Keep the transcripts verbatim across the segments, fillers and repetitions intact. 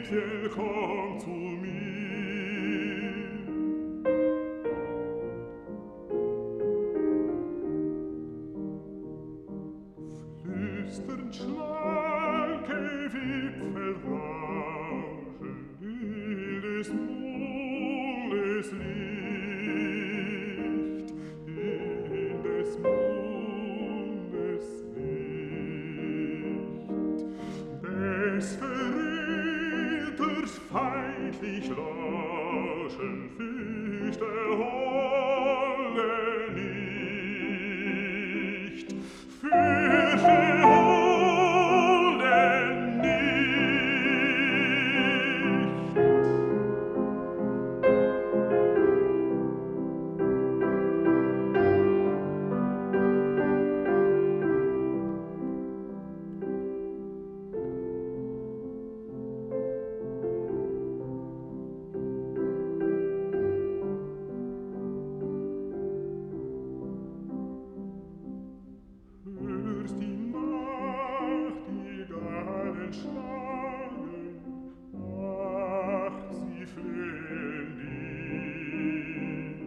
Liebchen, komm zu mir. Flüsternd schlanke Wipfel rauschen in des Mondes Licht, in des Mondes Licht. Des Verräters feindlich lauschen fürchte Holle nicht, fürchte Holle nicht. Hörst die Nachtigallen schlagen, ach, sie flehen dich.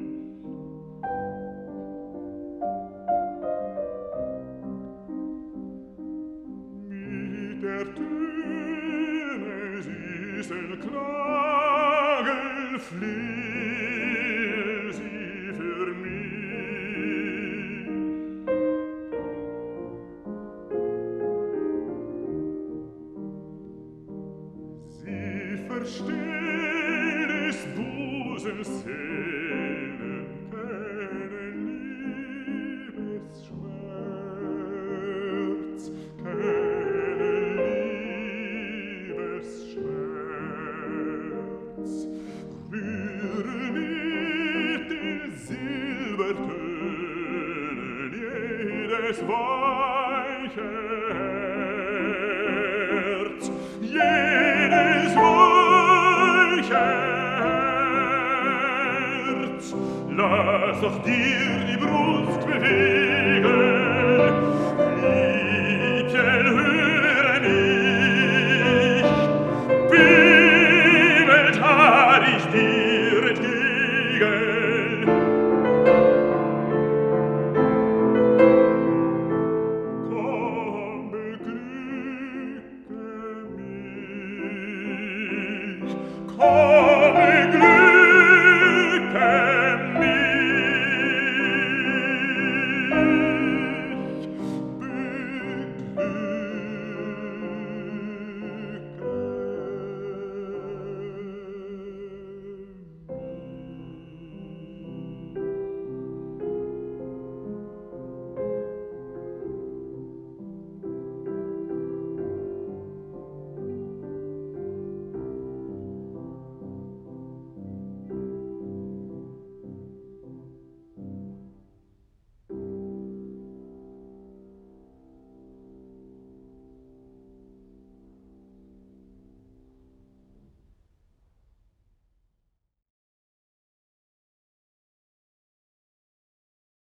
Mit der Töne süßen Klagen flehen sie für mich. Sie verstehen des Busens Seelen, kennen Liebesschmerz, kennen Liebesschmerz. Rühre mit den Silbertönen jedes weiche Herz, jedes weiche Herz. Lass doch dir die Brust bewegen,